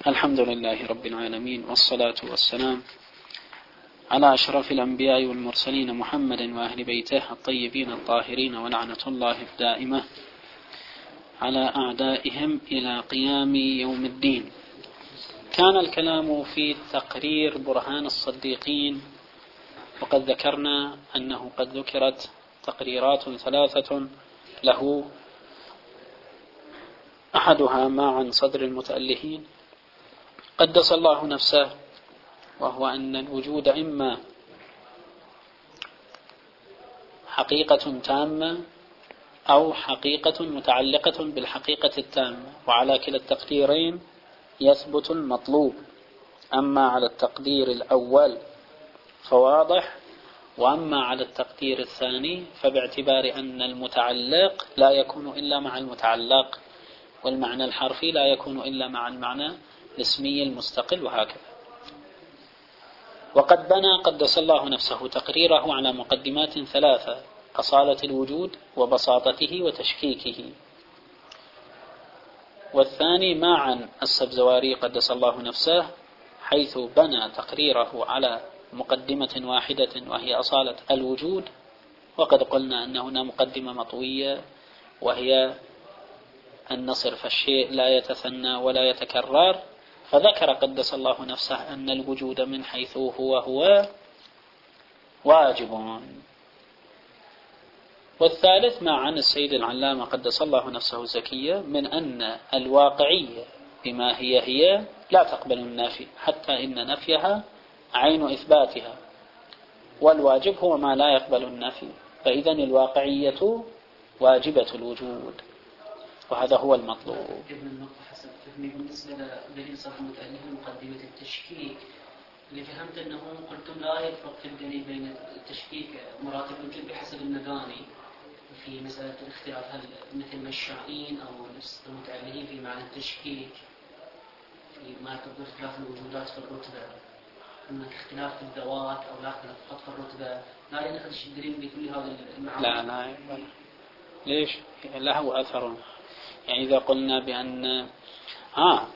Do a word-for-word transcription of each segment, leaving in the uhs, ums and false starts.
الحمد لله رب العالمين، والصلاة والسلام على أشرف الأنبياء والمرسلين محمد وأهل بيته الطيبين الطاهرين، ولعنة الله الدائمة على أعدائهم إلى قيام يوم الدين. كان الكلام في تقرير برهان الصديقين، وقد ذكرنا أنه قد ذكرت تقريرات ثلاثة له، أحدها ما عن صدر المتألهين قدس الله نفسه، وهو أن الوجود إما حقيقة تامة أو حقيقة متعلقة بالحقيقة التامة، وعلى كلا التقديرين يثبت المطلوب. أما على التقدير الأول فواضح، وأما على التقدير الثاني فباعتبار أن المتعلق لا يكون إلا مع المتعلق، والمعنى الحرفي لا يكون إلا مع المعنى الاسمي المستقل، وهكذا. وقد بنى قدس الله نفسه تقريره على مقدمات ثلاثة: أصالة الوجود وبساطته وتشكيكه. والثاني ما عن السبزواري قدس الله نفسه، حيث بنى تقريره على مقدمة واحدة وهي أصالة الوجود، وقد قلنا أن هنا مقدمة مطوية، وهي أن صرف الشيء لا يتثنى ولا يتكرر، فذكر قدس الله نفسه أن الوجود من حيث هو هو واجب. والثالث ما عن السيد العلامة قدس الله نفسه الزكية من أن الواقعية بما هي هي لا تقبل النفي، حتى إن نفيها عين إثباتها، والواجب هو ما لا يقبل النفي، فإذا الواقعية واجبة الوجود، وهذا هو المطلوب. ابن النقطة حسب فهمي بالنسبة لدليل صرف المتألف مقدمة التشكيك، اللي فهمت أنه قلتم لا يفرق في الدليل بين التشكيك مراتب الوجود بحسب المباني في مسألة الاختلاف، هل مثل ما الشائين أو المتألهين في معنى التشكيك في ما يكون اختلاف الوجودات في الرتبة، هناك اختلاف في الذوات أو لا اختلاف فقط في الرتبة، لا ينخدش الدليل بكل هذا المعاني؟ لا لا ليش؟ له أثر. يعني إذا قلنا بأن ها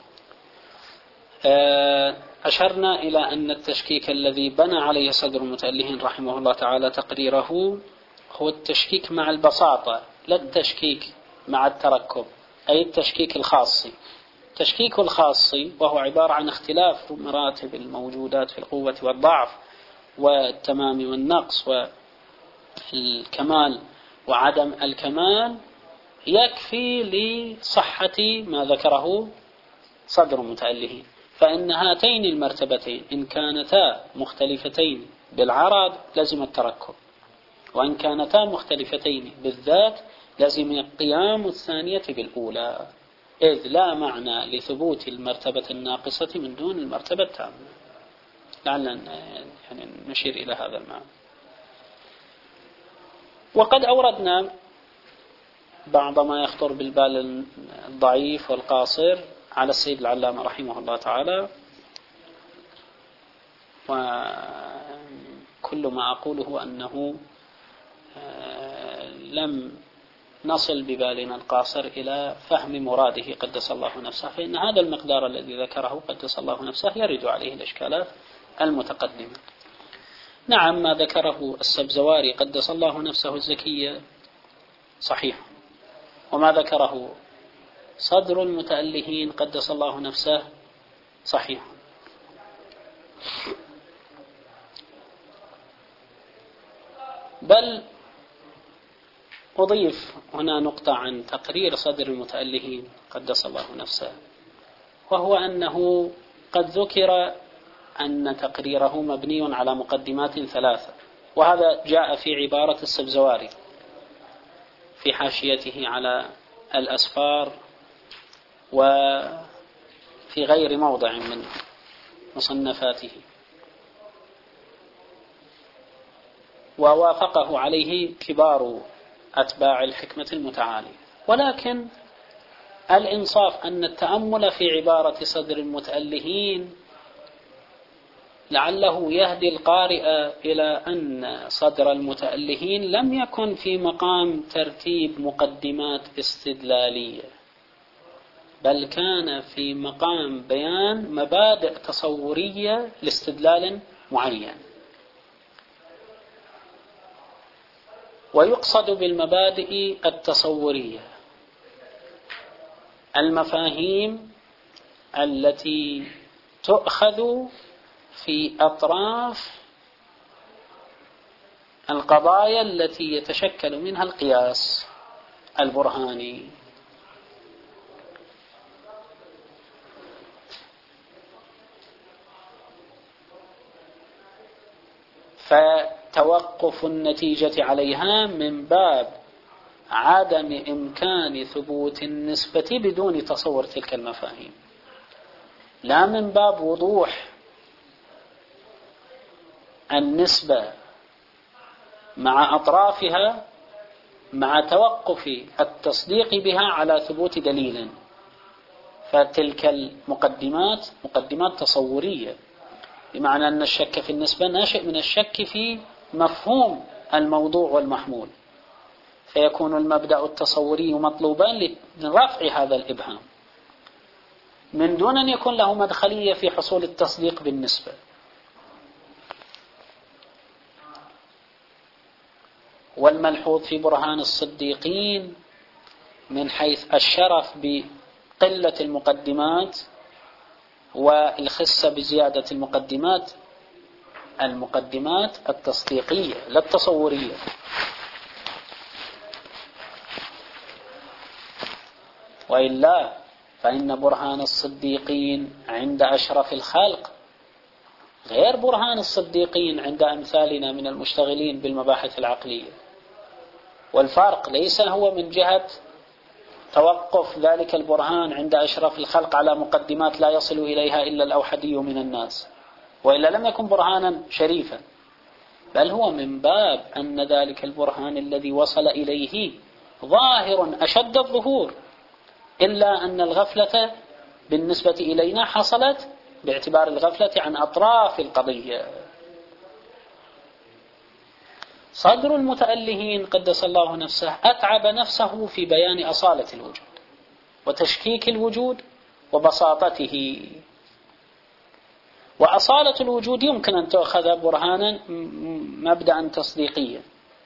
أشرنا إلى أن التشكيك الذي بنى عليه صدر المتألهين رحمه الله تعالى تقريره هو التشكيك مع البساطة، لا التشكيك مع التركب، أي التشكيك الخاصي. التشكيك الخاصي وهو عبارة عن اختلاف مراتب الموجودات في القوة والضعف والتمام والنقص والكمال وعدم الكمال، يكفي لصحة ما ذكره صدر المتألهين. فإن هاتين المرتبتين إن كانتا مختلفتين بالعرض لازم التركب، وإن كانتا مختلفتين بالذات لازم القيام الثانية بالأولى، إذ لا معنى لثبوت المرتبة الناقصة من دون المرتبة التامة. لعلنا يعني نشير إلى هذا المعنى. وقد أوردنا بعض ما يخطر بالبال الضعيف والقاصر على السيد العلامة رحمه الله تعالى، وكل ما أقوله أنه لم نصل ببالنا القاصر إلى فهم مراده قدس الله نفسه، فإن هذا المقدار الذي ذكره قدس الله نفسه يرد عليه الإشكالات المتقدمة. نعم، ما ذكره السبزواري قدس الله نفسه الزكية صحيح، وما ذكره صدر المتألهين قدس الله نفسه صحيح. بل أضيف هنا نقطة عن تقرير صدر المتألهين قدس الله نفسه، وهو أنه قد ذكر أن تقريره مبني على مقدمات ثلاثة، وهذا جاء في عبارة السبزواري في حاشيته على الأسفار وفي غير موضع من مصنفاته، ووافقه عليه كبار أتباع الحكمة المتعالية. ولكن الإنصاف أن التأمل في عبارة صدر المتألهين لعله يهدي القارئ إلى أن صدر المتألهين لم يكن في مقام ترتيب مقدمات استدلالية، بل كان في مقام بيان مبادئ تصورية لاستدلال معين. ويقصد بالمبادئ التصورية المفاهيم التي تؤخذ في أطراف القضايا التي يتشكل منها القياس البرهاني. فتوقف النتيجة عليها من باب عدم إمكان ثبوت النسبة بدون تصور تلك المفاهيم، لا من باب وضوح النسبة مع أطرافها مع توقف التصديق بها على ثبوت دليل. فتلك المقدمات مقدمات تصورية، بمعنى أن الشك في النسبة ناشئ من الشك في مفهوم الموضوع والمحمول، فيكون المبدأ التصوري مطلوبا لرفع هذا الإبهام من دون أن يكون له مدخلية في حصول التصديق بالنسبة. والملحوظ في برهان الصديقين من حيث الشرف بقلة المقدمات والخسة بزيادة المقدمات، المقدمات التصديقية لا التصورية. وإلا فإن برهان الصديقين عند أشرف الخلق غير برهان الصديقين عند أمثالنا من المشتغلين بالمباحث العقلية. والفرق ليس هو من جهة توقف ذلك البرهان عند أشرف الخلق على مقدمات لا يصل إليها إلا الأوحدي من الناس، وإلا لم يكن برهانا شريفا، بل هو من باب أن ذلك البرهان الذي وصل إليه ظاهر أشد الظهور، إلا أن الغفلة بالنسبة إلينا حصلت باعتبار الغفلة عن أطراف القضية. صدر المتألهين قدس الله نفسه أتعب نفسه في بيان أصالة الوجود وتشكيك الوجود وبساطته. وأصالة الوجود يمكن أن تأخذ برهانا مبدأ تصديقيا،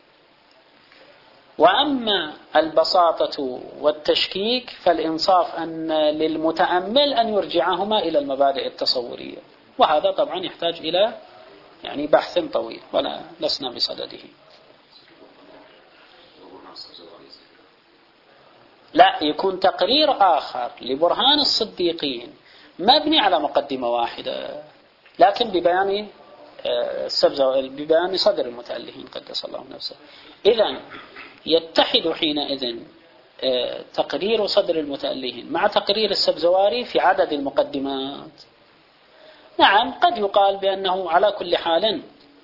وأما البساطة والتشكيك فالإنصاف أن للمتأمل أن يرجعهما إلى المبادئ التصورية، وهذا طبعا يحتاج إلى يعني بحث طويل ولا لسنا بصدده. لا، يكون تقرير آخر لبرهان الصديقين مبني على مقدمة واحدة لكن ببيان ببيان صدر المتألهين قدس الله نفسه. إذن يتحد حينئذ تقرير صدر المتألهين مع تقرير السبزواري في عدد المقدمات. نعم، قد يقال بأنه على كل حال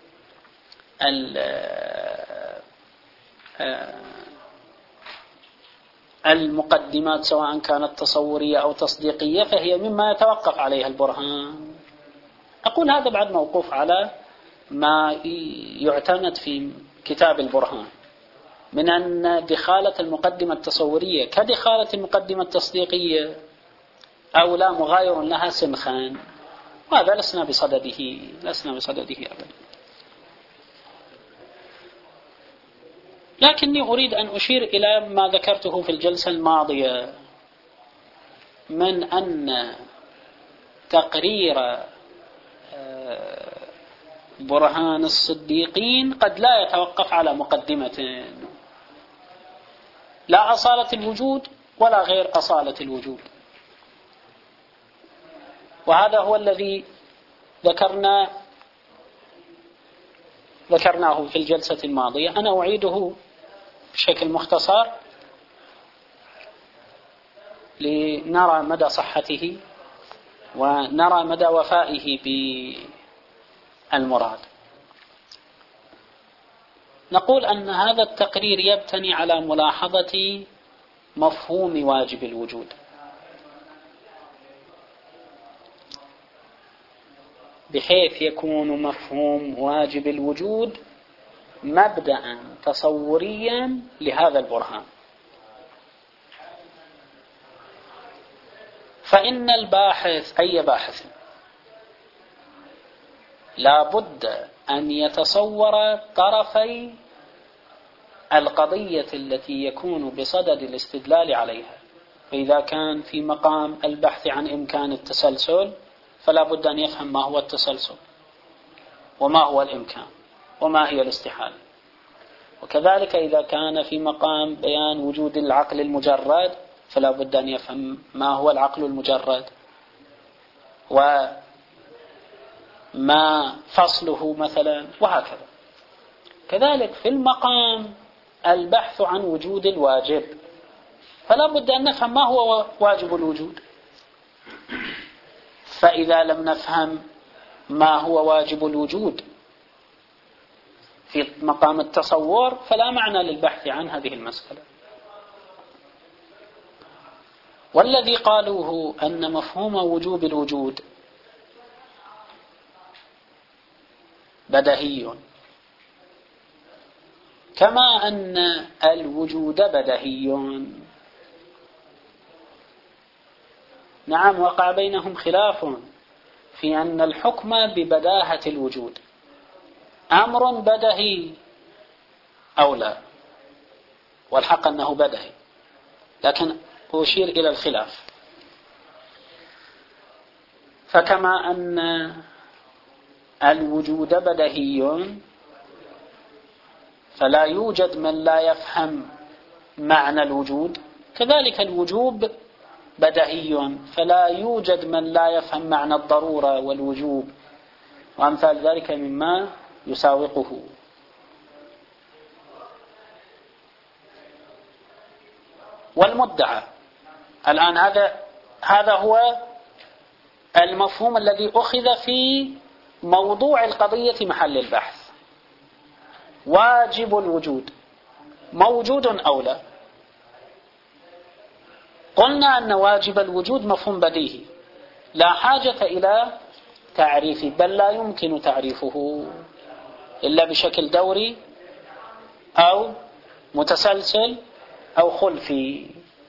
المقدمات سواء كانت تصورية أو تصديقية فهي مما يتوقف عليها البرهان. أقول هذا بعد موقوف على ما يعتمد في كتاب البرهان من أن دخالة المقدمة التصورية كدخالة المقدمة التصديقية أو لا مغاير لها سنخان، وهذا لسنا بصدده لسنا بصدده أبدا. لكني أريد أن أشير إلى ما ذكرته في الجلسة الماضية من أن تقرير برهان الصديقين قد لا يتوقف على مقدمة، لا أصالة الوجود ولا غير أصالة الوجود. وهذا هو الذي ذكرنا ذكرناه في الجلسة الماضية. أنا أعيده بشكل مختصر لنرى مدى صحته ونرى مدى وفائه بالمراد. نقول أن هذا التقرير يبتني على ملاحظة مفهوم واجب الوجود، بحيث يكون مفهوم واجب الوجود مبدأ تصوريا لهذا البرهان. فإن الباحث أي باحث لا بد أن يتصور طرفي القضية التي يكون بصدد الاستدلال عليها. فإذا كان في مقام البحث عن إمكان التسلسل فلا بد أن يفهم ما هو التسلسل وما هو الإمكان وما هي الاستحالة. وكذلك إذا كان في مقام بيان وجود العقل المجرد فلا بد أن يفهم ما هو العقل المجرد وما فصله مثلا، وهكذا. كذلك في المقام البحث عن وجود الواجب فلا بد أن نفهم ما هو واجب الوجود. فإذا لم نفهم ما هو واجب الوجود في مقام التصور فلا معنى للبحث عن هذه المسألة. والذي قالوه أن مفهوم وجوب الوجود بدهي كما أن الوجود بدهي، نعم وقع بينهم خلاف في أن الحكم ببداهة الوجود أمر بدهي أو لا، والحق أنه بدهي، لكن أشير إلى الخلاف. فكما أن الوجود بدهي فلا يوجد من لا يفهم معنى الوجود، كذلك الوجوب بدهي فلا يوجد من لا يفهم معنى الضرورة والوجوب وأمثال ذلك مما يساوقه. والمدعى الآن هذا هذا هو المفهوم الذي أخذ في موضوع القضية محل البحث. واجب الوجود موجود أو لا؟ قلنا أن واجب الوجود مفهوم بديهي لا حاجة إلى تعريفه، بل لا يمكن تعريفه إلا بشكل دوري أو متسلسل أو خلفي.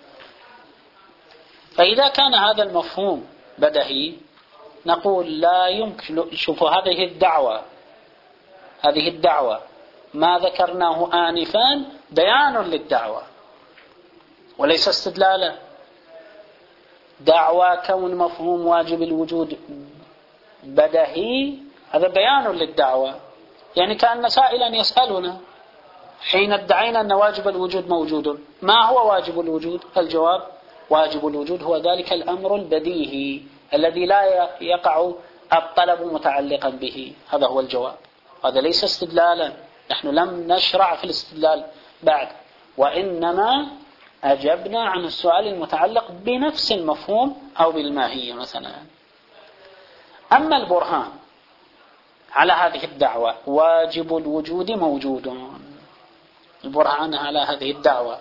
فإذا كان هذا المفهوم بديهي نقول لا يمكن. شوفوا هذه الدعوة هذه الدعوة ما ذكرناه آنفا بيان للدعوة وليس استدلالا. دعوى كون مفهوم واجب الوجود بديهي هذا بيان للدعوة، يعني كأن سائلا يسألنا حين ادعينا أن واجب الوجود موجود ما هو واجب الوجود؟ الجواب واجب الوجود هو ذلك الأمر البديهي الذي لا يقع الطلب متعلقا به. هذا هو الجواب. هذا ليس استدلالا، نحن لم نشرع في الاستدلال بعد، وإنما أجبنا عن السؤال المتعلق بنفس المفهوم أو بالماهية مثلا. أما البرهان على هذه الدعوة واجب الوجود موجود، البرهان على هذه الدعوة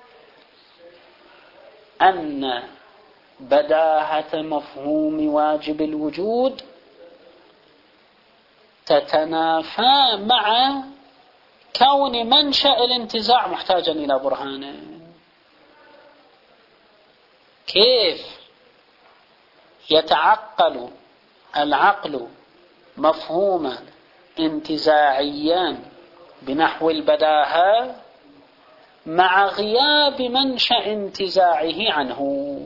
أن بداهة مفهوم واجب الوجود تتنافى مع كون منشأ الانتزاع محتاجا إلى برهانه. كيف يتعقل العقل مفهوما انتزاعيا بنحو البداهة مع غياب منشأ انتزاعه عنه،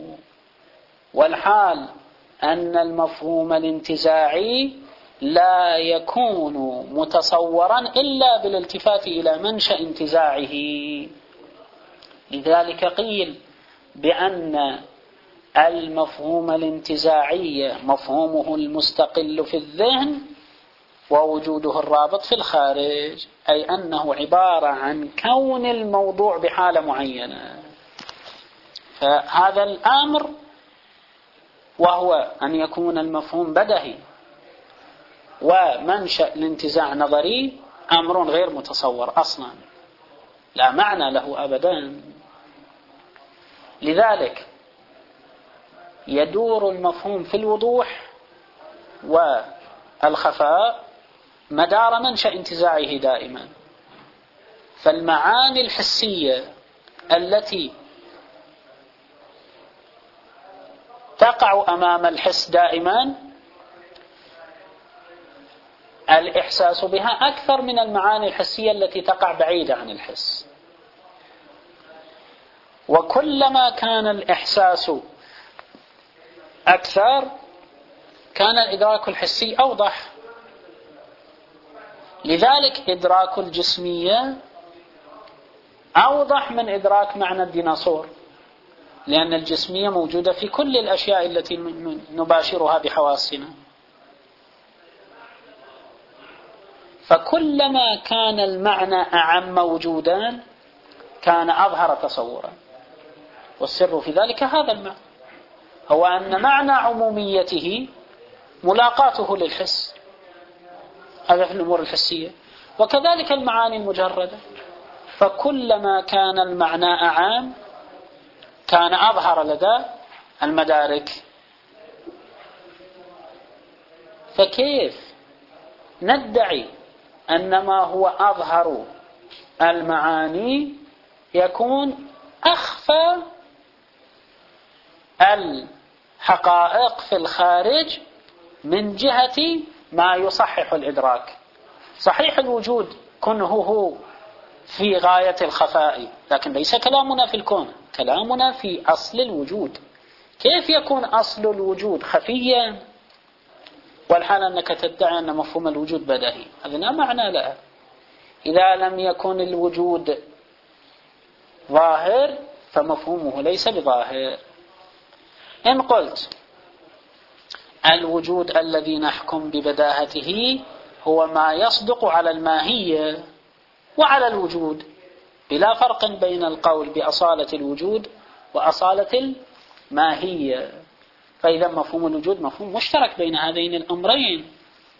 والحال أن المفهوم الانتزاعي لا يكون متصورا إلا بالالتفات إلى منشأ انتزاعه. لذلك قيل بأن المفهوم الانتزاعي مفهومه المستقل في الذهن ووجوده الرابط في الخارج، أي أنه عبارة عن كون الموضوع بحالة معينة. فهذا الأمر وهو أن يكون المفهوم بديهي ومنشأ الانتزاع نظري أمر غير متصور أصلا، لا معنى له أبدا. لذلك يدور المفهوم في الوضوح والخفاء مدار منشأ انتزاعه دائما. فالمعاني الحسية التي تقع أمام الحس دائما الإحساس بها أكثر من المعاني الحسية التي تقع بعيدة عن الحس. وكلما كان الإحساس أكثر كان الإدراك الحسي أوضح. لذلك إدراك الجسمية أوضح من إدراك معنى الديناصور، لأن الجسمية موجودة في كل الأشياء التي نباشرها بحواسنا. فكلما كان المعنى أعم موجودا كان أظهر تصورا، والسر في ذلك هذا المعنى، هو أن معنى عموميته ملاقاته للحس، هذا في الأمور الحسية. وكذلك المعاني المجردة، فكلما كان المعنى أعام كان أظهر لدى المدارك. فكيف ندعي أن ما هو أظهر المعاني يكون أخفى الحقائق في الخارج من جهة ما يصحح الإدراك؟ صحيح الوجود كنه هو في غاية الخفاء، لكن ليس كلامنا في الكون، كلامنا في أصل الوجود. كيف يكون أصل الوجود خفيا والحال أنك تدعي أن مفهوم الوجود بديهي؟ هذا لا معنى له. إذا لم يكن الوجود ظاهر فمفهومه ليس بظاهر. إن قلت الوجود الذي نحكم ببداهته هو ما يصدق على الماهية وعلى الوجود، بلا فرق بين القول بأصالة الوجود وأصالة الماهية، فإذا مفهوم الوجود مفهوم مشترك بين هذين الأمرين.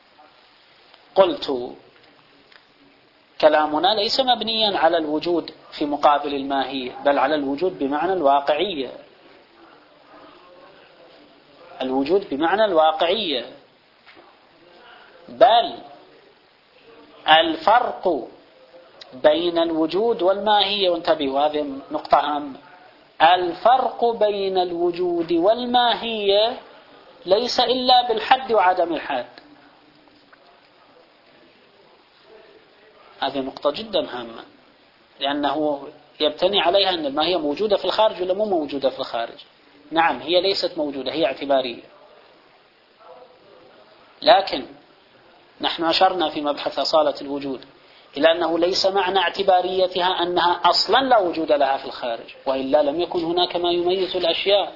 قلت كلامنا ليس مبنيا على الوجود في مقابل الماهية، بل على الوجود بمعنى الواقعية، الوجود بمعنى الواقعية. بل الفرق بين الوجود والماهية، وانتبهوا هذه نقطة هامة، الفرق بين الوجود والماهية ليس إلا بالحد وعدم الحد. هذه نقطة جدا هامة، لأنه يبتني عليها أن الماهية موجودة في الخارج ولا مو موجودة في الخارج. نعم، هي ليست موجودة، هي اعتبارية، لكن نحن أشرنا في مبحث أصالة الوجود إلى أنه ليس معنى اعتباريتها أنها أصلا لا وجود لها في الخارج، وإلا لم يكن هناك ما يميز الأشياء.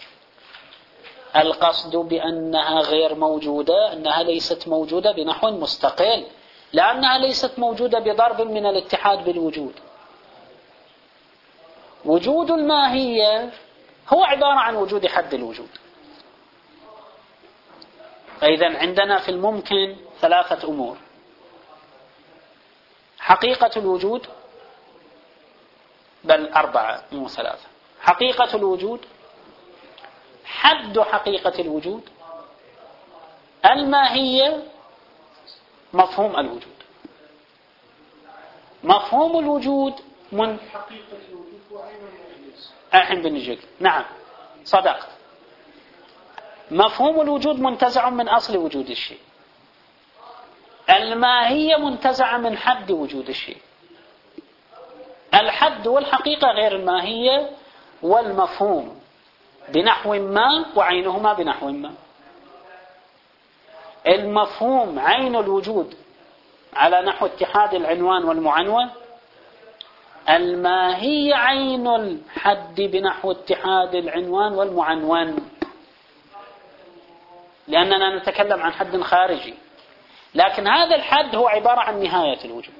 القصد بأنها غير موجودة أنها ليست موجودة بنحو مستقل، لأنها ليست موجودة بضرب من الاتحاد بالوجود. وجود الماهية هو عبارة عن وجود حد الوجود. فإذا عندنا في الممكن ثلاثة أمور: حقيقة الوجود، بل أربعة مو ثلاثة. حقيقة الوجود، حد حقيقة الوجود، الماهية، مفهوم الوجود. مفهوم الوجود من حقيقة الوجود وعين المحيز. الحين بنجيك. نعم صدقت. مفهوم الوجود منتزع من أصل وجود الشيء، الماهية منتزعة من حد وجود الشيء. الحد والحقيقة غير الماهية والمفهوم بنحو ما وعينهما بنحو ما. المفهوم عين الوجود على نحو اتحاد العنوان والمعنون، الماهية عين الحد بنحو اتحاد العنوان والمعنون، لأننا نتكلم عن حد خارجي، لكن هذا الحد هو عبارة عن نهاية الوجود.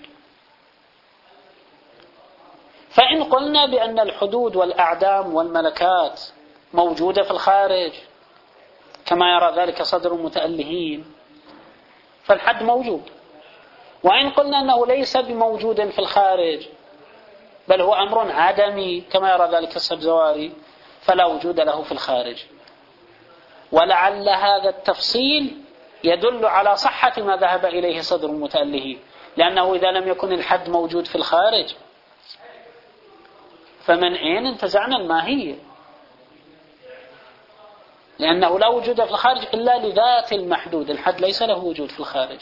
فإن قلنا بأن الحدود والأعدام والملكات موجودة في الخارج كما يرى ذلك صدر المتألهين، فالحد موجود. وإن قلنا أنه ليس بموجود في الخارج بل هو أمر عدمي كما يرى ذلك السبزواري، فلا وجود له في الخارج. ولعل هذا التفصيل يدل على صحة ما ذهب إليه صدر المتألهين، لأنه إذا لم يكن الحد موجود في الخارج فمن أين انتزعنا الماهية؟ لأنه لا وجود في الخارج إلا لذات المحدود، الحد ليس له وجود في الخارج.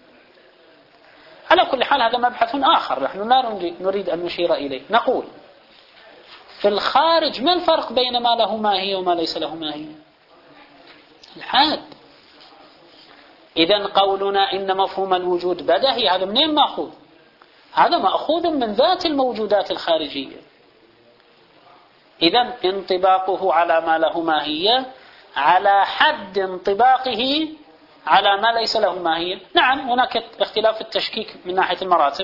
على كل حال هذا مبحث آخر نحن لا نريد أن نشير إليه. نقول في الخارج ما الفرق بين ما له ماهية وما ليس له ماهية؟ الحد. إذن قولنا إن مفهوم الوجود بدهي هذا منين مأخوذ؟ هذا مأخوذ من ذات الموجودات الخارجية. إذن انطباقه على ما له ماهية على حد انطباقه على ما ليس له ماهية. نعم هناك اختلاف في التشكيك من ناحية المراتب،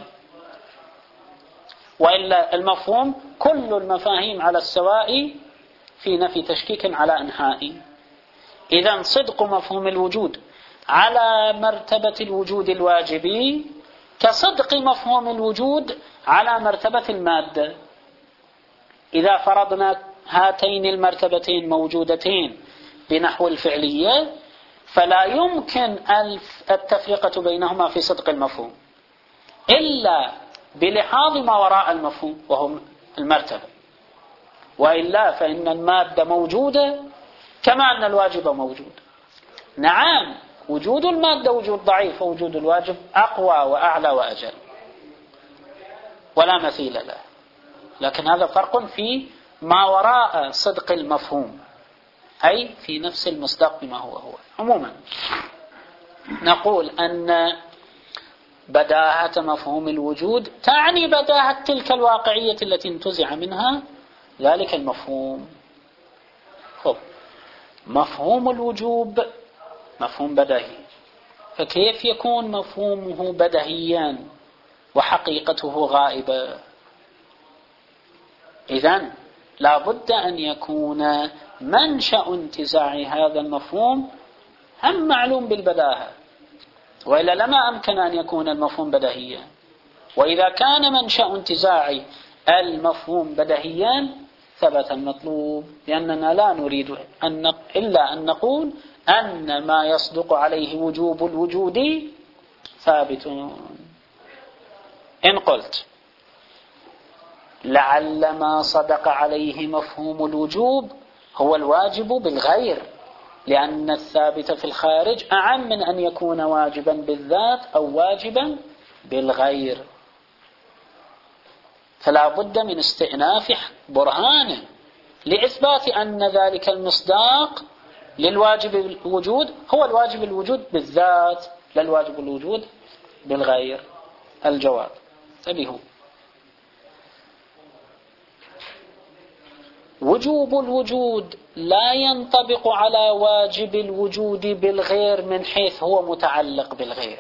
وإلا المفهوم كل المفاهيم على السواء في نفي تشكيك على أنحاء. إذن صدق مفهوم الوجود على مرتبة الوجود الواجبي كصدق مفهوم الوجود على مرتبة المادة. إذا فرضنا هاتين المرتبتين موجودتين بنحو الفعلية فلا يمكن التفرقة بينهما في صدق المفهوم إلا بلحاظ ما وراء المفهوم وهو المرتبة، وإلا فإن المادة موجودة كما أن الواجب موجود. نعم وجود المادة وجود ضعيف، ووجود الواجب أقوى وأعلى وأجل ولا مثيل له، لكن هذا فرق في ما وراء صدق المفهوم، أي في نفس المصداق بما هو هو. عموما نقول أن بداهة مفهوم الوجود تعني بداهة تلك الواقعية التي انتزع منها ذلك المفهوم. خب مفهوم الوجوب مفهوم بديهي، فكيف يكون مفهومه بديهيا وحقيقته غائبة؟ إذن لا بد أن يكون منشأ انتزاع هذا المفهوم هم معلوم بالبداهة، وإلا لما أمكن أن يكون المفهوم بديهيا. وإذا كان منشأ انتزاع المفهوم بديهيا ثبت المطلوب، لأننا لا نريد أن إلا أن نقول أن ما يصدق عليه وجوب الوجود ثابت. إن قلت لعل ما صدق عليه مفهوم الوجوب هو الواجب بالغير، لأن الثابت في الخارج أعم من أن يكون واجبا بالذات أو واجبا بالغير، فلا بد من استئناف برهان لإثبات أن ذلك المصداق للواجب الوجود هو الواجب الوجود بالذات لا الواجب الوجود بالغير. الجواب انتبهوا، وجوب الوجود لا ينطبق على واجب الوجود بالغير من حيث هو متعلق بالغير،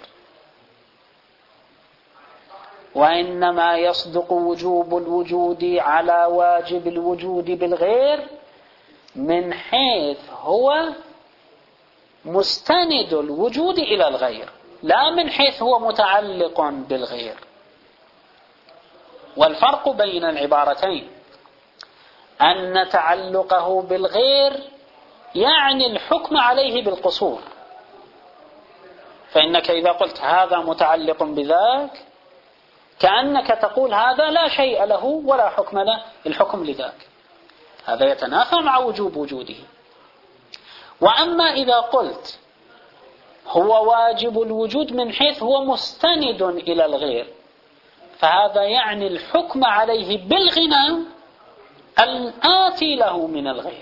وإنما يصدق وجوب الوجود على واجب الوجود بالغير من حيث هو مستند الوجود إلى الغير، لا من حيث هو متعلق بالغير. والفرق بين العبارتين أن تعلقه بالغير يعني الحكم عليه بالقصور، فإنك إذا قلت هذا متعلق بذاك كأنك تقول هذا لا شيء له ولا حكم له، الحكم لذاك، هذا يتنافى مع وجوب وجوده. وأما إذا قلت هو واجب الوجود من حيث هو مستند إلى الغير فهذا يعني الحكم عليه بالغنى الآتي له من الغير،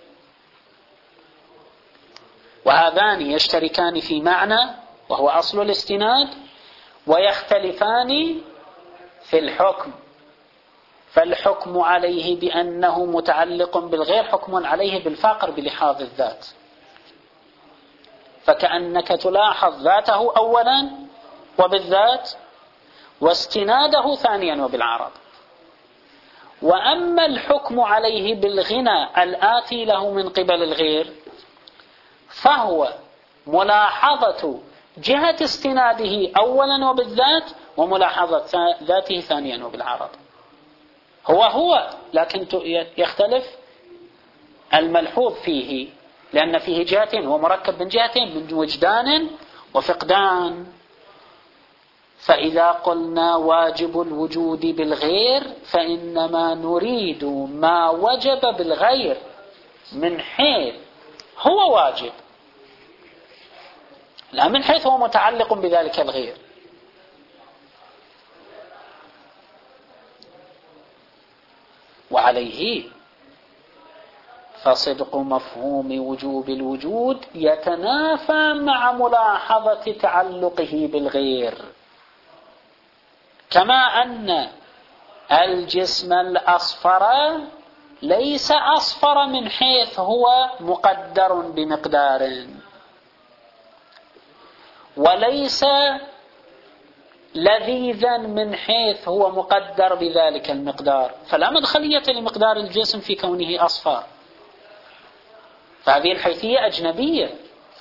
وهذان يشتركان في معنى وهو أصل الاستناد، ويختلفان في الحكم. فالحكم عليه بأنه متعلق بالغير حكم عليه بالفاقر بلحاظ الذات، فكأنك تلاحظ ذاته أولا وبالذات واستناده ثانيا وبالعرض. وأما الحكم عليه بالغنى الآتي له من قبل الغير فهو ملاحظة جهة استناده أولا وبالذات وملاحظة ذاته ثانيا وبالعرض. هو هو لكن يختلف الملحوظ فيه، لأن فيه جهتين، هو مركب من جهتين، من وجدان وفقدان. فإذا قلنا واجب الوجود بالغير فإنما نريد ما وجب بالغير من حيث هو واجب، لا من حيث هو متعلق بذلك الغير. وعليه فصدق مفهوم وجوب الوجود يتنافى مع ملاحظة تعلقه بالغير، كما أن الجسم الأصفر ليس أصفر من حيث هو مقدر بمقدار، وليس لذيذا من حيث هو مقدر بذلك المقدار، فلا مدخلية لمقدار الجسم في كونه أصفر، فهذه الحيثية أجنبية.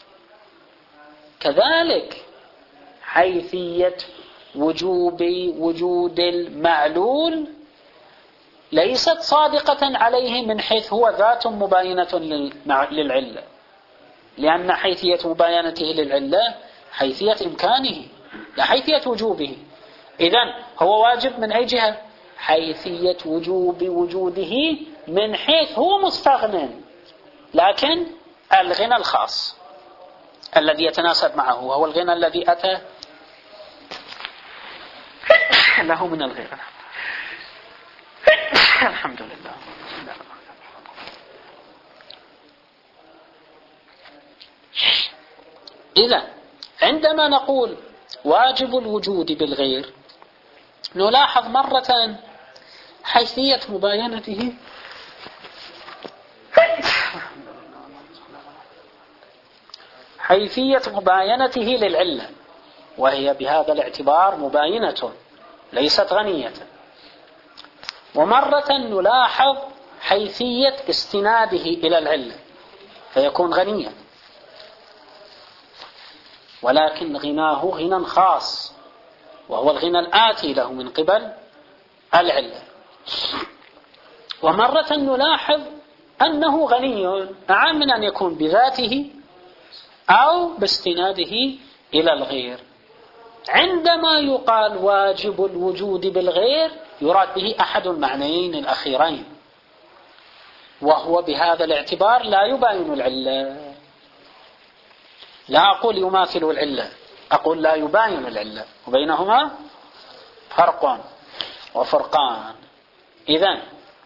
كذلك حيثية وجوب وجود المعلول ليست صادقة عليه من حيث هو ذات مباينة للعلة، لأن حيثية مباينته للعلة حيثية إمكانه لا حيثية وجوبه. إذن هو واجب من أي جهة؟ حيثية وجوب وجوده من حيث هو مستغن، لكن الغنى الخاص الذي يتناسب معه وهو الغنى الذي أتى له من الغير. الحمد لله. إذا عندما نقول واجب الوجود بالغير نلاحظ مرة حيثية مباينته حيثية مباينته للعلة، وهي بهذا الاعتبار مباينة ليست غنية. ومرة نلاحظ حيثية استناده إلى العلة فيكون غنيا، ولكن غناه غنى خاص وهو الغنى الآتي له من قبل العلة. ومرة نلاحظ أنه غني أعم من أن يكون بذاته أو باستناده إلى الغير. عندما يقال واجب الوجود بالغير يراد به أحد المعنيين الأخيرين، وهو بهذا الاعتبار لا يباين العلة. لا أقول يماثل العلة، أقول لا يباين العلة، وبينهما فرق وفرقان. إذن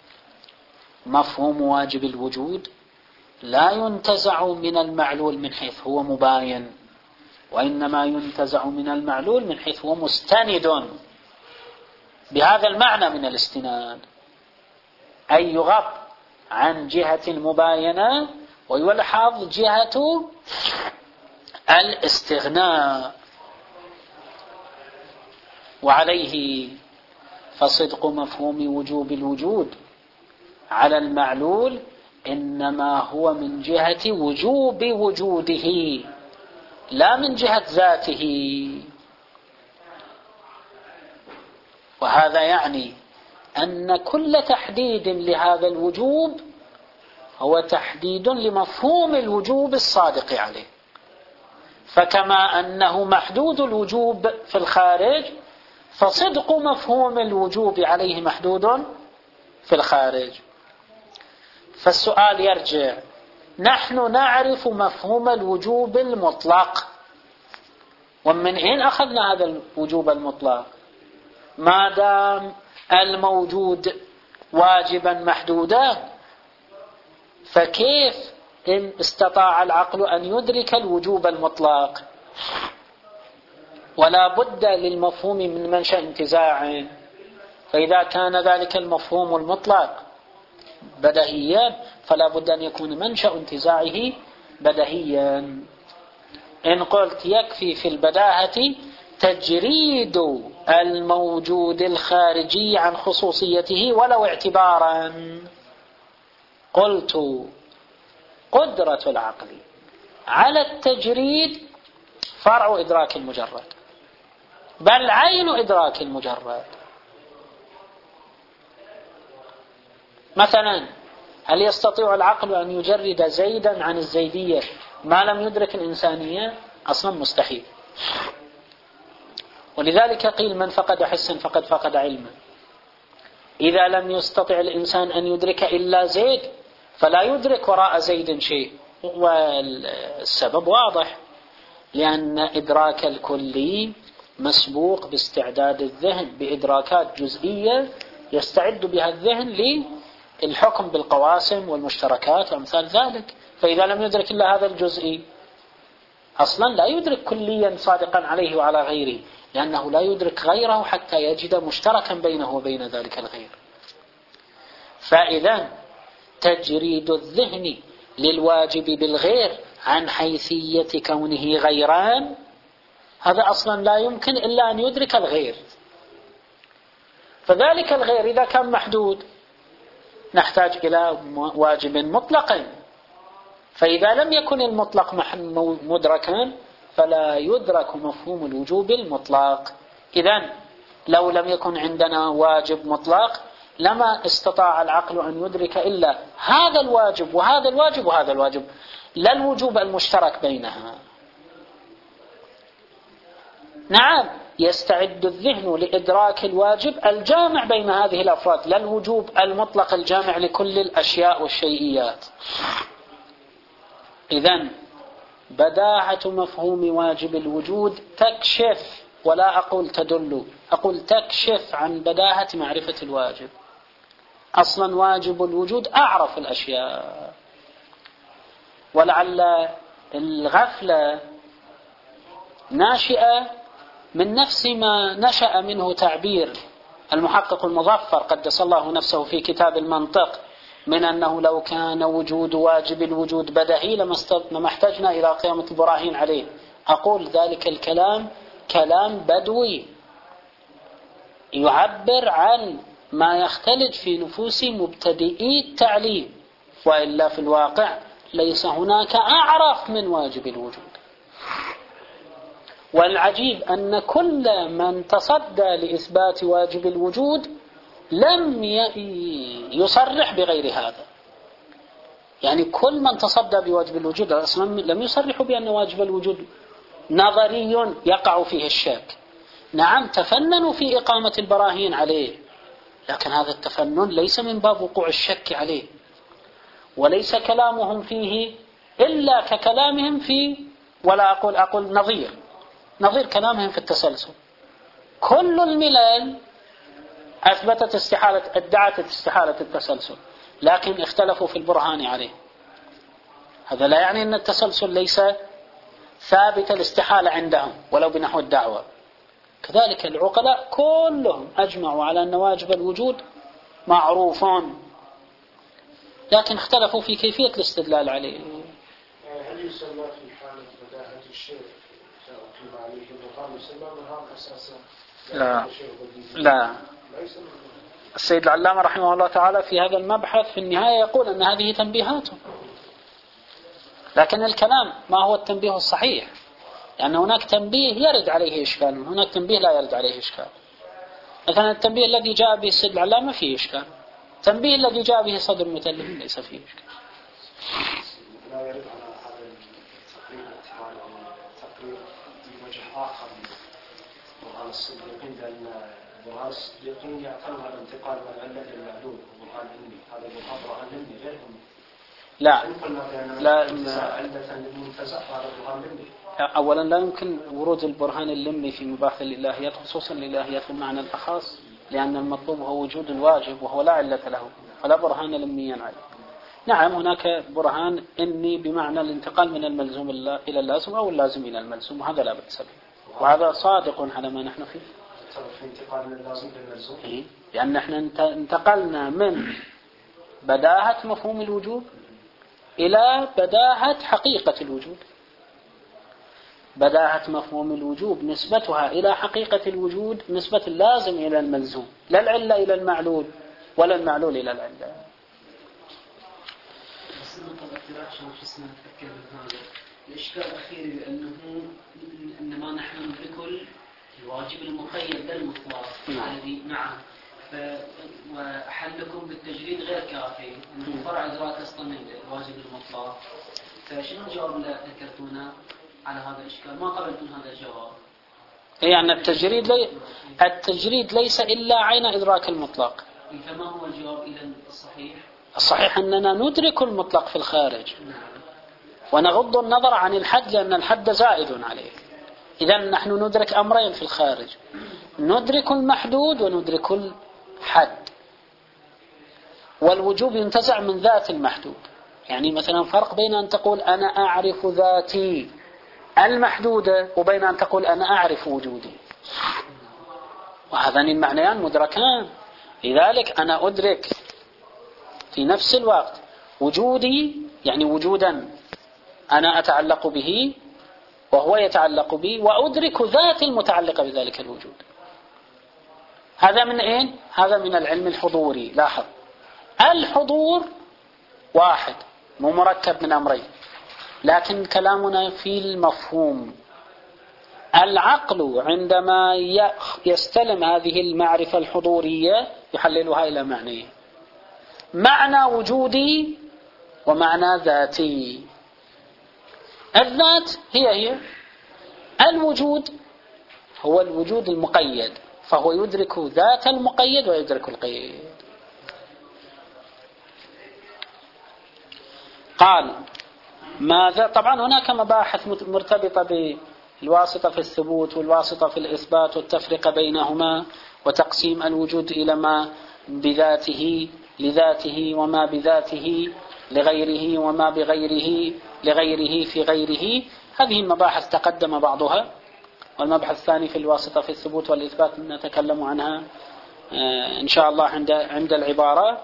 مفهوم واجب الوجود لا ينتزع من المعلول من حيث هو مباين، وإنما ينتزع من المعلول من حيث هو مستند بهذا المعنى من الاستناد، أي يغض عن جهة المباينة ويلحظ جهة الاستغناء. وعليه فصدق مفهوم وجوب الوجود على المعلول إنما هو من جهة وجوب وجوده لا من جهة ذاته. وهذا يعني أن كل تحديد لهذا الوجوب هو تحديد لمفهوم الوجوب الصادق عليه، فكما أنه محدود الوجوب في الخارج فصدق مفهوم الوجوب عليه محدود في الخارج. فالسؤال يرجع، نحن نعرف مفهوم الوجوب المطلق، ومن أين أخذنا هذا الوجوب المطلق؟ ما دام الموجود واجبا محدودا فكيف إن استطاع العقل أن يدرك الوجوب المطلق؟ ولا بد للمفهوم من منشأ انتزاع، فإذا كان ذلك المفهوم المطلق بديهيا فلا بد أن يكون منشأ انتزاعه بديهيا. إن قلت يكفي في البداهة تجريد الموجود الخارجي عن خصوصيته ولو اعتبارا، قلت قدرة العقل على التجريد فرع إدراك المجرد، بل عين إدراك المجرد. مثلا هل يستطيع العقل أن يجرد زيدا عن الزيدية ما لم يدرك الإنسانية؟ أصلا مستحيل. ولذلك قيل من فقد حسا فقد فقد علما. إذا لم يستطع الإنسان أن يدرك إلا زيد فلا يدرك وراء زيد شيء، والسبب واضح، لأن إدراك الكلي مسبوق باستعداد الذهن بإدراكات جزئية يستعد بها الذهن للحكم بالقواسم والمشتركات وأمثال ذلك. فإذا لم يدرك إلا هذا الجزئي أصلا لا يدرك كليا صادقا عليه وعلى غيره، لأنه لا يدرك غيره حتى يجد مشتركا بينه وبين ذلك الغير. فإذا تجريد الذهن للواجب بالغير عن حيثية كونه غيران هذا أصلا لا يمكن إلا أن يدرك الغير. فذلك الغير إذا كان محدود نحتاج إلى واجب مطلق، فإذا لم يكن المطلق مدركا فلا يدرك مفهوم الوجوب المطلق. إذن لو لم يكن عندنا واجب مطلق لما استطاع العقل أن يدرك إلا هذا الواجب وهذا الواجب وهذا الواجب، لا الوجوب المشترك بينها. نعم يستعد الذهن لإدراك الواجب الجامع بين هذه الأفراد، لا الوجوب المطلق الجامع لكل الأشياء والشيئيات. إذن بداهة مفهوم واجب الوجود تكشف، ولا أقول تدل، أقول تكشف عن بداهة معرفة الواجب. أصلا واجب الوجود أعرف الأشياء، ولعل الغفلة ناشئة من نفس ما نشأ منه تعبير المحقق المظفر قدس الله نفسه في كتاب المنطق من أنه لو كان وجود واجب الوجود بدهي لما احتجنا إلى قيامة البراهين عليه. أقول ذلك الكلام كلام بدوي يعبر عن ما يختلج في نفوس مبتدئي التعليم، وإلا في الواقع ليس هناك أعرف من واجب الوجود. والعجيب أن كل من تصدى لإثبات واجب الوجود لم يصرح بغير هذا. يعني كل من تصدى بواجب الوجود أصلا لم يصرحوا بأن واجب الوجود نظري يقع فيه الشك. نعم تفننوا في إقامة البراهين عليه، لكن هذا التفنن ليس من باب وقوع الشك عليه، وليس كلامهم فيه إلا ككلامهم في، ولا أقول أقول نظير نظير كلامهم في التسلسل. كل الملل أثبتت استحالة، ادعت استحالة التسلسل، لكن اختلفوا في البرهان عليه. هذا لا يعني أن التسلسل ليس ثابت الاستحالة عندهم ولو بنحو الدعوة. كذلك العقلاء كلهم أجمعوا على أن واجب الوجود معروف، لكن اختلفوا في كيفية الاستدلال عليه. هل يسمى في حالة بداهة الشيء تأقيم عليه المقام يسمى مهام أساسا؟ لا لا السيد العلامة رحمه الله تعالى في هذا المبحث في النهاية يقول أن هذه تنبيهاته، لكن الكلام ما هو التنبيه الصحيح، لأن يعني هناك تنبيه يرد عليه إشكال، هناك تنبيه لا يرد عليه إشكال. مثلا التنبيه الذي جاء به السيد العلامة فيه إشكال، التنبيه الذي جاء به صدر المتلف ليس فيه إشكال. لا يرد على هذا التقرير الاعتبار التقرير بوجه آخر برهان الصديقين، لأن برهان الصديقين يعتمد على انتقال من العلة إلى المعلول، برهان علمي، هذا برهان برهان علمي غير علمي. لا لا أولا لا يمكن ورود البرهان اللمي في مباحث الإلهيات، خصوصا الإلهيات بالمعنى الأخص، لأن المطلوب هو وجود الواجب وهو لا علة له، فلا برهان لميا عليه. نعم هناك برهان إني بمعنى الانتقال من الملزوم إلى اللازم أو اللازم إلى الملزوم، وهذا لا بأس به، وهذا صادق على ما نحن فيه. انتقال من اللازم إلى الملزوم، إيه؟ لأن نحن انتقلنا من بداهة مفهوم الوجود إلى بداهة حقيقة الوجود. بداهة مفهوم الوجوب نسبتها إلى حقيقة الوجود نسبة اللازم إلى الملزوم، لا العلة إلى المعلول ولا المعلول إلى العلة. الإشكال الأخير بأنه إنما نحن ندرك الواجب المقيد للمطلق الذي نعم، وحلكم بالتجريد غير كافي، أنه فرع إدراك أصلا الواجب المطلق. فشنو الجواب اللي ذكرتونا على هذا الإشكال؟ ما قبلتم هذا الجواب. يعني التجريد لي... التجريد ليس إلا عين إدراك المطلق. فما هو الجواب إذا الصحيح؟ الصحيح أننا ندرك المطلق في الخارج. نعم. ونغض النظر عن الحد لأن الحد زائد عليه. إذا نحن ندرك أمرين في الخارج، ندرك المحدود وندرك الحد. والوجوب ينتزع من ذات المحدود. يعني مثلا فرق بين أن تقول أنا أعرف ذاتي المحدودة وبين أن تقول أنا أعرف وجودي، وهذان المعنيان مدركان. لذلك أنا أدرك في نفس الوقت وجودي، يعني وجودا أنا أتعلق به وهو يتعلق بي، وأدرك ذات المتعلقة بذلك الوجود. هذا من أين؟ هذا من العلم الحضوري. لاحظ الحضور واحد مو مركب من أمرين، لكن كلامنا في المفهوم. العقل عندما يستلم هذه المعرفة الحضورية يحللها إلى معنيين: معنى وجودي ومعنى ذاتي. الذات هي هي الوجود، هو الوجود المقيد، فهو يدرك ذات المقيد ويدرك القيد. قال ماذا؟ طبعا هناك مباحث مرتبطة بالواسطة في الثبوت والواسطة في الإثبات والتفرقة بينهما وتقسيم الوجود إلى ما بذاته لذاته وما بذاته لغيره وما بغيره لغيره في غيره. هذه المباحث تقدم بعضها، والمبحث الثاني في الواسطة في الثبوت والإثبات نتكلم عنها إن شاء الله عند عند العبارة.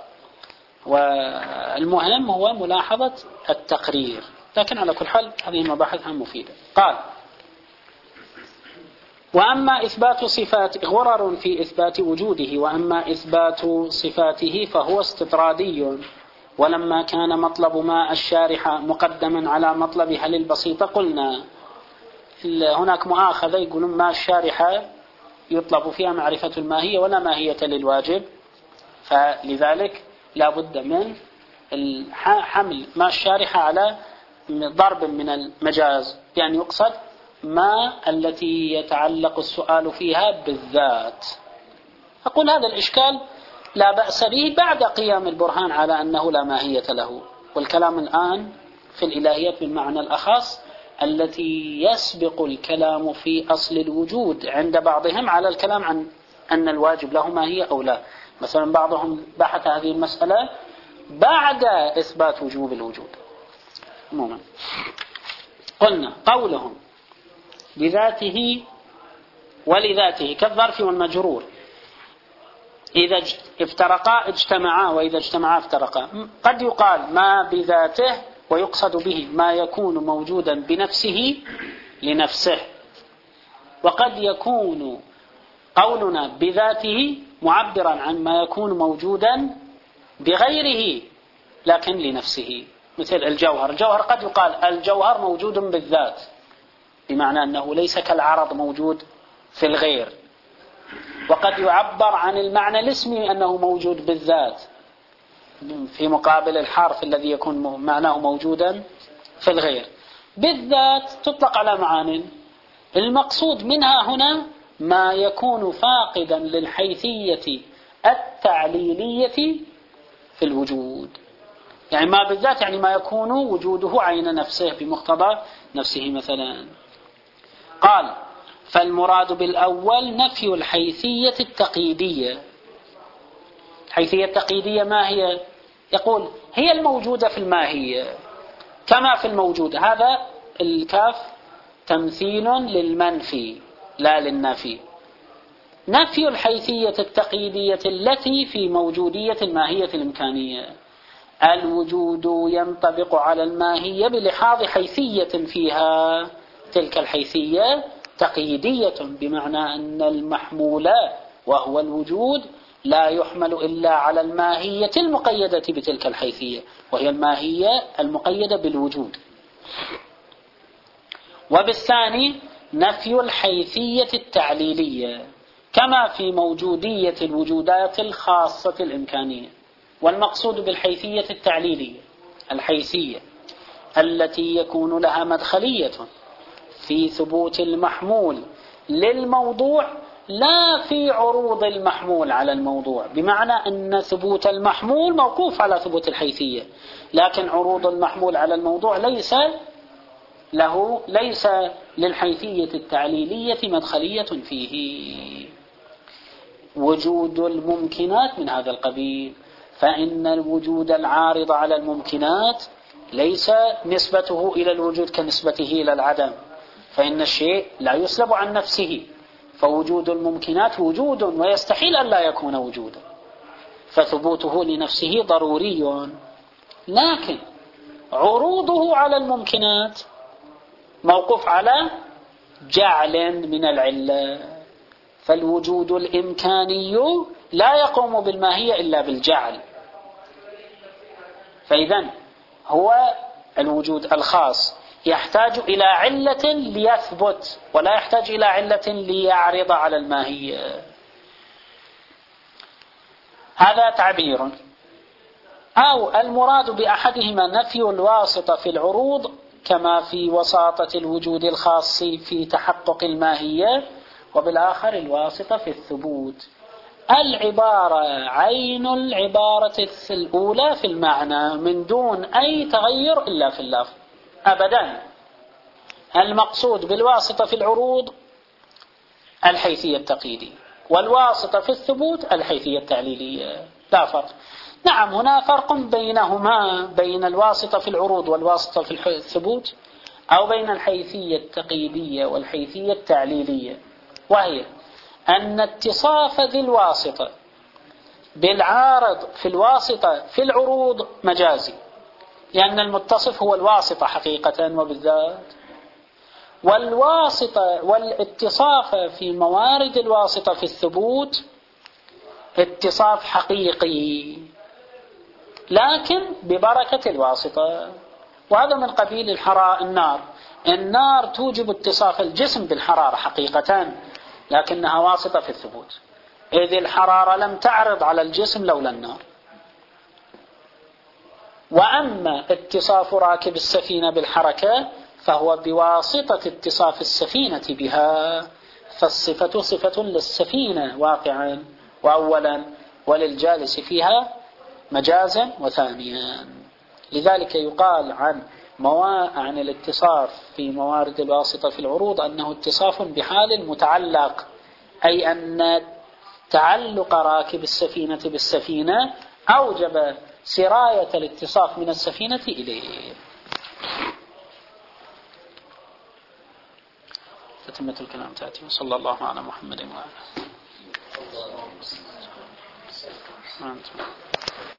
والمهم هو ملاحظة التقرير، لكن على كل حال هذه المباحث هم مفيدة. قال وأما إثبات صفات غرر في إثبات وجوده، وأما إثبات صفاته فهو استطرادي. ولما كان مطلب ما الشارح مقدما على مطلبها للبسيطة قلنا هناك مؤاخذة، يقولون ما الشارح يطلب فيها معرفة الماهية ولا ماهية للواجب، فلذلك لا بد من حمل ما الشارح على ضرب من المجاز، يعني يقصد ما التي يتعلق السؤال فيها بالذات. أقول هذا الإشكال لا بأس به بعد قيام البرهان على أنه لا ماهية له. والكلام الآن في الإلهيات بالمعنى الأخص التي يسبق الكلام في أصل الوجود عند بعضهم على الكلام عن أن الواجب له ماهية أو لا. مثلا بعضهم بحث هذه المسألة بعد إثبات وجوب الوجود. عموما قلنا قولهم بذاته ولذاته كالظرف والمجرور إذا افترقا اجتمعا وإذا اجتمعا افترقا. قد يقال ما بذاته ويقصد به ما يكون موجودا بنفسه لنفسه، وقد يكون قولنا بذاته معبرا عن ما يكون موجودا بغيره لكن لنفسه، مثل الجوهر. الجوهر قد يقال الجوهر موجود بالذات، بمعنى أنه ليس كالعرض موجود في الغير. وقد يعبر عن المعنى الاسمي أنه موجود بالذات في مقابل الحرف الذي يكون معناه موجودا في الغير. بالذات تطلق على معان، المقصود منها هنا ما يكون فاقدا للحيثية التعليلية في الوجود. يعني ما بالذات يعني ما يكون وجوده عين نفسه بمقتضى نفسه مثلا. قال فالمراد بالأول نفي الحيثية التقييدية. الحيثية التقييدية ما هي؟ يقول هي الموجودة في الماهية كما في الموجود. هذا الكاف تمثيل للمنفي لا للنفي. نفي الحيثية التقييدية التي في موجودية الماهية الإمكانية. الوجود ينطبق على الماهية بلحاظ حيثية فيها، تلك الحيثية تقييدية بمعنى أن المحمول وهو الوجود لا يحمل إلا على الماهية المقيدة بتلك الحيثية، وهي الماهية المقيدة بالوجود. وبالثاني نفي الحيثية التعليلية كما في موجودية الوجودات الخاصة الإمكانية. والمقصود بالحيثية التعليلية الحيثية التي يكون لها مدخلية في ثبوت المحمول للموضوع لا في عروض المحمول على الموضوع، بمعنى أن ثبوت المحمول موقوف على ثبوت الحيثية، لكن عروض المحمول على الموضوع ليس له ليس للحيثية التعليلية مدخلية فيه. وجود الممكنات من هذا القبيل، فإن الوجود العارض على الممكنات ليس نسبته إلى الوجود كنسبته إلى العدم، فإن الشيء لا يسلب عن نفسه، فوجود الممكنات وجود ويستحيل أن لا يكون وجودا، فثبوته لنفسه ضروري. لكن عروضه على الممكنات موقوف على جعل من العلة، فالوجود الإمكاني لا يقوم بالماهية إلا بالجعل. فإذن هو الوجود الخاص يحتاج إلى علة ليثبت، ولا يحتاج إلى علة ليعرض على الماهية. هذا تعبير. أو المراد بأحدهما نفي الواسطة في العروض كما في وساطة الوجود الخاص في تحقق الماهية، وبالآخر الواسطة في الثبوت. العبارة عين العبارة الأولى في المعنى من دون أي تغير إلا في اللفظ أبدا. المقصود بالواسطة في العروض الحيثية التقييدية، والواسطة في الثبوت الحيثية التعليلية، لا فرق. نعم هنا فرق بينهما، بين الواسطة في العروض والواسطة في الثبوت، أو بين الحيثية التقييدية والحيثية التعليلية، وهي أن اتصاف ذي الواسطة بالعارض في الواسطة في العروض مجازي، لأن المتصف هو الواسطة حقيقة وبالذات، والواسطة والاتصاف في موارد الواسطة في الثبوت اتصاف حقيقي لكن ببركة الواسطة. وهذا من قبيل الحرارة. النار النار توجب اتصاف الجسم بالحرارة حقيقة، لكنها واسطة في الثبوت، إذ الحرارة لم تعرض على الجسم لولا النار. وأما اتصاف راكب السفينة بالحركة فهو بواسطة اتصاف السفينة بها، فالصفة صفة للسفينة واقعا وأولا، وللجالس فيها مجازا وثانيا. لذلك يقال عن موا... عن الاتصاف في موارد الواسطة في العروض أنه اتصاف بحال متعلق، أي أن تعلق راكب السفينة بالسفينة أوجب سراية الاتصاف من السفينة إليه. تتمة الكلام تأتي. صلى الله على محمد وعلى آله.